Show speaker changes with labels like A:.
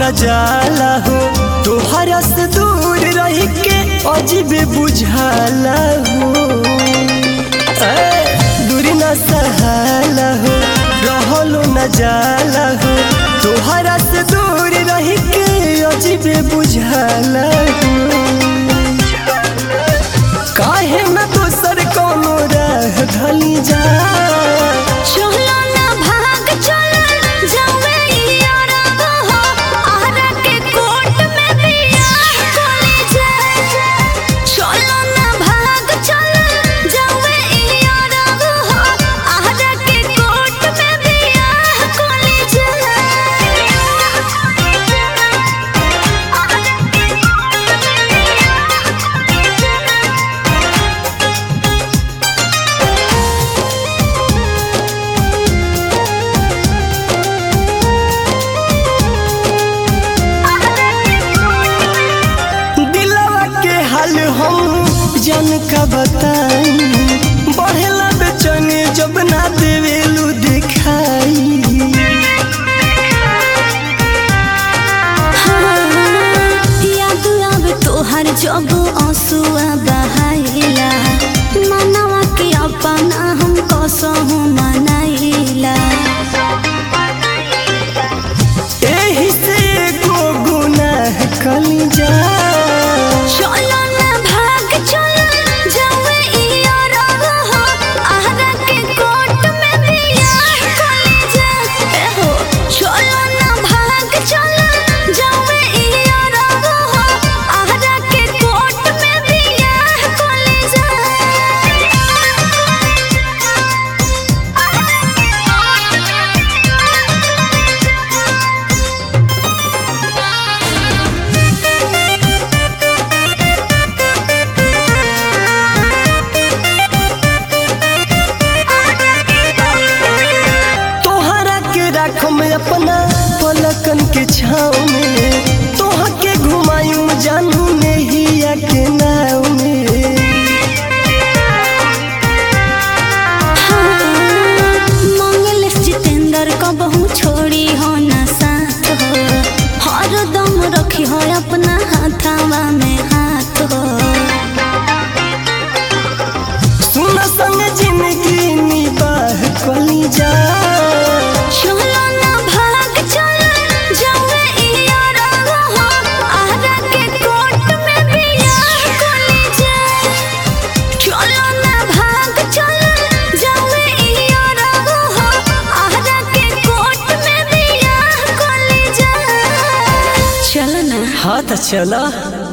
A: न जाला हो, तोहरा से दूर रह के अजीबे बुझाला हो। दूरी न सहाला हो, रहलो न जाला हो, तोहरा से दूर रह के अजीबे बुझाला हो। काहे न दोसर कोनो राह ढली जा,
B: चलो ना भाग चल जावे यारा हो, आरा के कोट में बियाह कोली जा। चलो ना भाग चल जावे यारा हो, आरा के कोट में बियाह कोली जा।
A: हाल हम जन का बताई, बढ़ेला बेचैनी जब ना देवेलू दिखाई।
B: याद आवे तोहर जब आंसुआ बहाइला, मनवा के अपना हम कसहु मनाइला।
A: एही से एगो गुनाह कली जा,
B: चलो ना भाग चल जावे यारा हो, आरा के कोट में बियाह कोली जा। हो चलो ना भाग चल जावे यारा हो, आरा के कोट में बियाह कोली जा।
A: राखो में अपना पलकन के छाँव में, तोहा के घुमायूं जानू नैया के नाव में।
B: मंगलेश जितेंद्र का बहु छोड़ी हो न साथ हो, हर दम रखी हो अपना हाथवा में हाथ हो।
A: सुन संग जिंदगी निबाह कली जा,
B: चलो ना भाग चल जावे यारा हो, आरा के कोट में बियाह कोली जा। चलो ना भाग चल जावे यारा हो, आरा के कोट में बियाह कोली जा। चलो ना।
A: हाँ तो चला।